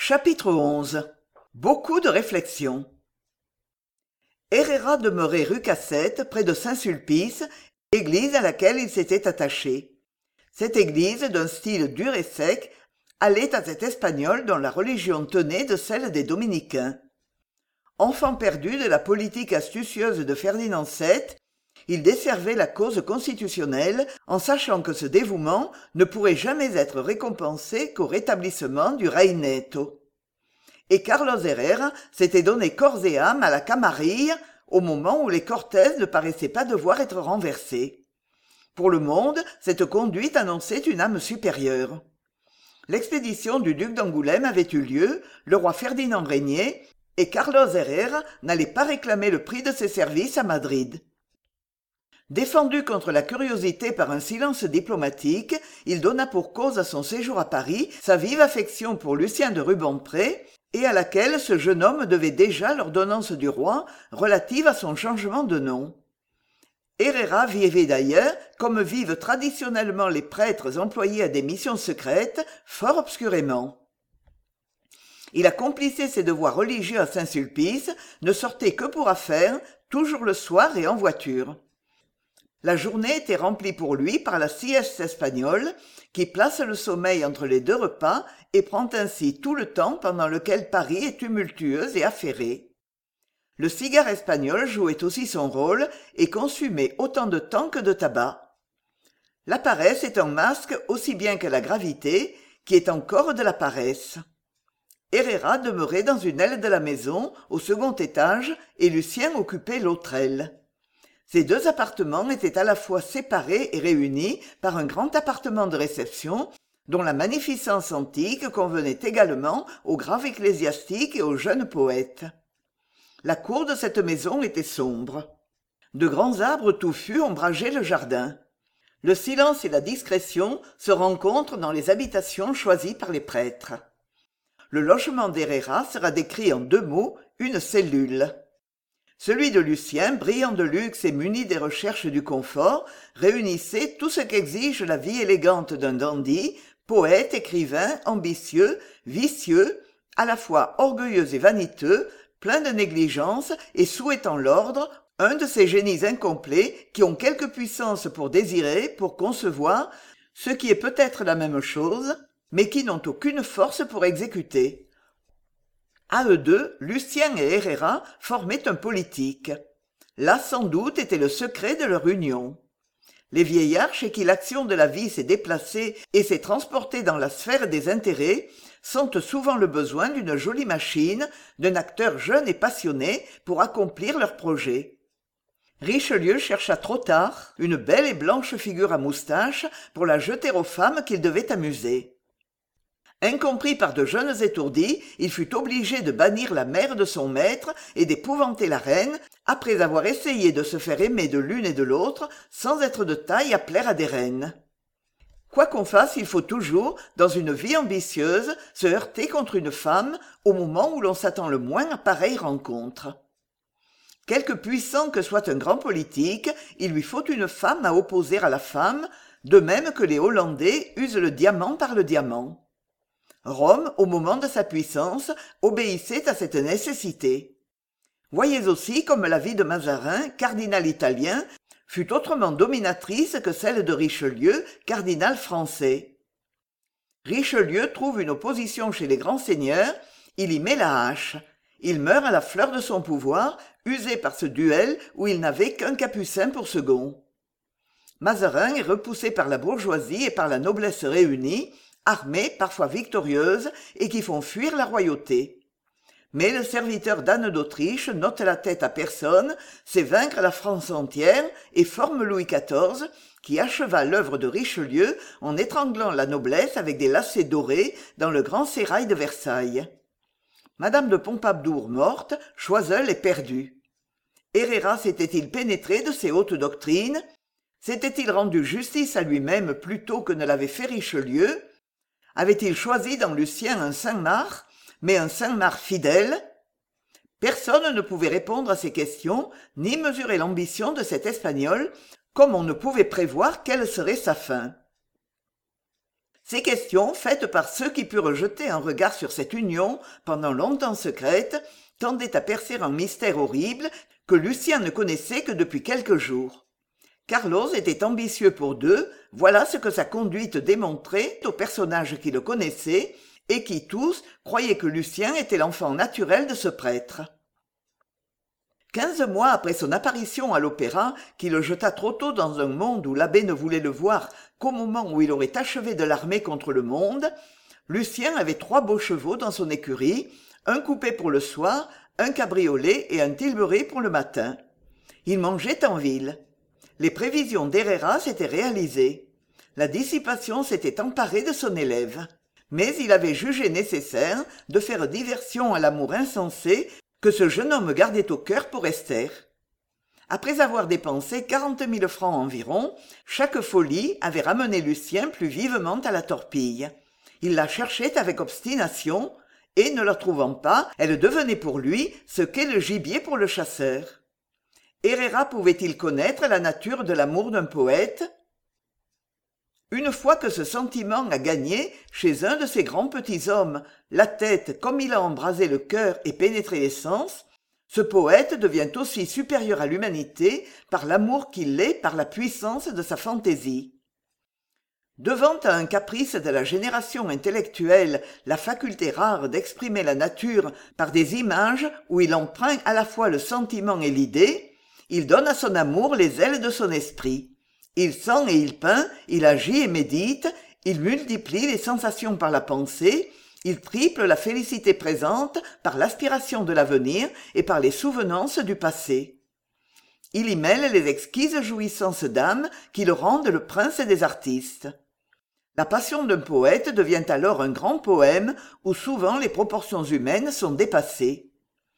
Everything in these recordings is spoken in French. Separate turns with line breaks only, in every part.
Chapitre 11. Beaucoup de réflexions. Herrera demeurait rue Cassette, près de Saint-Sulpice, église à laquelle il s'était attaché. Cette église, d'un style dur et sec, allait à cet Espagnol dont la religion tenait de celle des dominicains. Enfant perdu de la politique astucieuse de Ferdinand VII, il desservait la cause constitutionnelle en sachant que ce dévouement ne pourrait jamais être récompensé qu'au rétablissement du Rey Neto. Et Carlos Herrera s'était donné corps et âme à la camarilla au moment où les Cortés ne paraissaient pas devoir être renversés. Pour le monde, cette conduite annonçait une âme supérieure. L'expédition du duc d'Angoulême avait eu lieu, le roi Ferdinand régnait, et Carlos Herrera n'allait pas réclamer le prix de ses services à Madrid. Défendu contre la curiosité par un silence diplomatique, il donna pour cause à son séjour à Paris sa vive affection pour Lucien de Rubempré, et à laquelle ce jeune homme devait déjà l'ordonnance du roi relative à son changement de nom. Herrera vivait d'ailleurs, comme vivent traditionnellement les prêtres employés à des missions secrètes, fort obscurément. Il accomplissait ses devoirs religieux à Saint-Sulpice, ne sortait que pour affaires, toujours le soir et en voiture. La journée était remplie pour lui par la sieste espagnole, qui place le sommeil entre les deux repas et prend ainsi tout le temps pendant lequel Paris est tumultueuse et affairée. Le cigare espagnol jouait aussi son rôle et consumait autant de temps que de tabac. La paresse est un masque aussi bien que la gravité, qui est encore de la paresse. Herrera demeurait dans une aile de la maison, au second étage, et Lucien occupait l'autre aile. Ces deux appartements étaient à la fois séparés et réunis par un grand appartement de réception, dont la magnificence antique convenait également aux graves ecclésiastiques et aux jeunes poètes. La cour de cette maison était sombre. De grands arbres touffus ombrageaient le jardin. Le silence et la discrétion se rencontrent dans les habitations choisies par les prêtres. Le logement d'Herrera sera décrit en deux mots, une cellule. Celui de Lucien, brillant de luxe et muni des recherches du confort, réunissait tout ce qu'exige la vie élégante d'un dandy, poète, écrivain, ambitieux, vicieux, à la fois orgueilleux et vaniteux, plein de négligence et souhaitant l'ordre, un de ces génies incomplets qui ont quelque puissance pour désirer, pour concevoir, ce qui est peut-être la même chose, mais qui n'ont aucune force pour exécuter. À eux deux, Lucien et Herrera formaient un politique. Là, sans doute, était le secret de leur union. Les vieillards chez qui l'action de la vie s'est déplacée et s'est transportée dans la sphère des intérêts sentent souvent le besoin d'une jolie machine, d'un acteur jeune et passionné pour accomplir leurs projets. Richelieu chercha trop tard une belle et blanche figure à moustache pour la jeter aux femmes qu'il devait amuser. Incompris par de jeunes étourdis, il fut obligé de bannir la mère de son maître et d'épouvanter la reine, après avoir essayé de se faire aimer de l'une et de l'autre, sans être de taille à plaire à des reines. Quoi qu'on fasse, il faut toujours, dans une vie ambitieuse, se heurter contre une femme au moment où l'on s'attend le moins à pareille rencontre. Quelque puissant que soit un grand politique, il lui faut une femme à opposer à la femme, de même que les Hollandais usent le diamant par le diamant. Rome, au moment de sa puissance, obéissait à cette nécessité. Voyez aussi comme la vie de Mazarin, cardinal italien, fut autrement dominatrice que celle de Richelieu, cardinal français. Richelieu trouve une opposition chez les grands seigneurs, il y met la hache. Il meurt à la fleur de son pouvoir, usé par ce duel où il n'avait qu'un capucin pour second. Mazarin est repoussé par la bourgeoisie et par la noblesse réunie, armées, parfois victorieuses, et qui font fuir la royauté. Mais le serviteur d'Anne d'Autriche n'ôte la tête à personne, sait vaincre la France entière et forme Louis XIV, qui acheva l'œuvre de Richelieu en étranglant la noblesse avec des lacets dorés dans le grand sérail de Versailles. Madame de Pompadour morte, Choiseul est perdu. Herrera s'était-il pénétré de ces hautes doctrines? S'était-il rendu justice à lui-même plus tôt que ne l'avait fait Richelieu? Avait-il choisi dans Lucien un Saint-Marc, mais un Saint-Marc fidèle? Personne ne pouvait répondre à ces questions, ni mesurer l'ambition de cet Espagnol, comme on ne pouvait prévoir quelle serait sa fin. Ces questions, faites par ceux qui purent jeter un regard sur cette union, pendant longtemps secrète, tendaient à percer un mystère horrible que Lucien ne connaissait que depuis quelques jours. Carlos était ambitieux pour deux, voilà ce que sa conduite démontrait aux personnages qui le connaissaient, et qui tous croyaient que Lucien était l'enfant naturel de ce prêtre. 15 mois après son apparition à l'opéra, qui le jeta trop tôt dans un monde où l'abbé ne voulait le voir qu'au moment où il aurait achevé de l'armer contre le monde, Lucien avait 3 beaux chevaux dans son écurie, un coupé pour le soir, un cabriolet et un tilbury pour le matin. Il mangeait en ville. Les prévisions d'Herrera s'étaient réalisées. La dissipation s'était emparée de son élève. Mais il avait jugé nécessaire de faire diversion à l'amour insensé que ce jeune homme gardait au cœur pour Esther. Après avoir dépensé 40 000 francs environ, chaque folie avait ramené Lucien plus vivement à la torpille. Il la cherchait avec obstination, et ne la trouvant pas, elle devenait pour lui ce qu'est le gibier pour le chasseur. Herrera pouvait-il connaître la nature de l'amour d'un poète ? Une fois que ce sentiment a gagné, chez un de ces grands petits hommes, la tête comme il a embrasé le cœur et pénétré les sens, ce poète devient aussi supérieur à l'humanité par l'amour qu'il est par la puissance de sa fantaisie. Devant à un caprice de la génération intellectuelle la faculté rare d'exprimer la nature par des images où il empreint à la fois le sentiment et l'idée, il donne à son amour les ailes de son esprit. Il sent et il peint, il agit et médite, il multiplie les sensations par la pensée, il triple la félicité présente par l'aspiration de l'avenir et par les souvenances du passé. Il y mêle les exquises jouissances d'âme qui le rendent le prince des artistes. La passion d'un poète devient alors un grand poème où souvent les proportions humaines sont dépassées.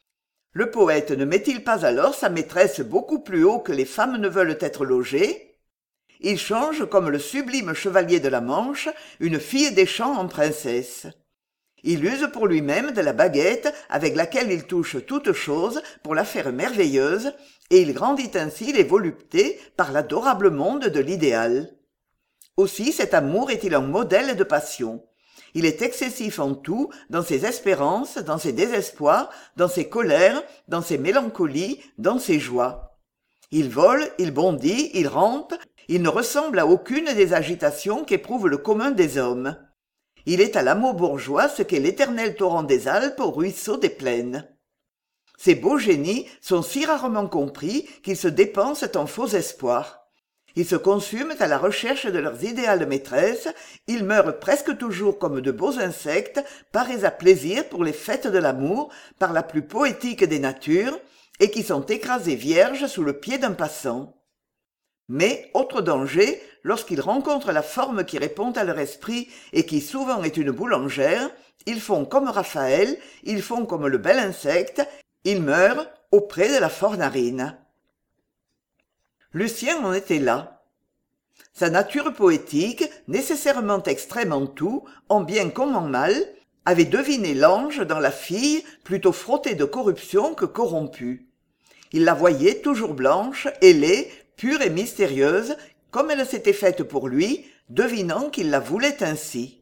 Le poète ne met-il pas alors sa maîtresse beaucoup plus haut que les femmes ne veulent être logées ? Il change, comme le sublime chevalier de la Manche, une fille des champs en princesse. Il use pour lui-même de la baguette avec laquelle il touche toute chose pour la faire merveilleuse, et il grandit ainsi les voluptés par l'adorable monde de l'idéal. Aussi cet amour est-il un modèle de passion. Il est excessif en tout, dans ses espérances, dans ses désespoirs, dans ses colères, dans ses mélancolies, dans ses joies. Il vole, il bondit, il rampe, il ne ressemble à aucune des agitations qu'éprouve le commun des hommes. Il est à l'amour bourgeois ce qu'est l'éternel torrent des Alpes au ruisseau des plaines. Ces beaux génies sont si rarement compris qu'ils se dépensent en faux espoirs. Ils se consument à la recherche de leurs idéales maîtresses, ils meurent presque toujours comme de beaux insectes, parés à plaisir pour les fêtes de l'amour, par la plus poétique des natures, et qui sont écrasés vierges sous le pied d'un passant. Mais, autre danger, lorsqu'ils rencontrent la forme qui répond à leur esprit et qui souvent est une boulangère, ils font comme Raphaël, ils font comme le bel insecte, ils meurent auprès de la Fornarine. Lucien en était là. Sa nature poétique, nécessairement extrême en tout, en bien comme en mal, avait deviné l'ange dans la fille plutôt frottée de corruption que corrompue. Il la voyait toujours blanche, ailée, pure et mystérieuse, comme elle s'était faite pour lui, devinant qu'il la voulait ainsi.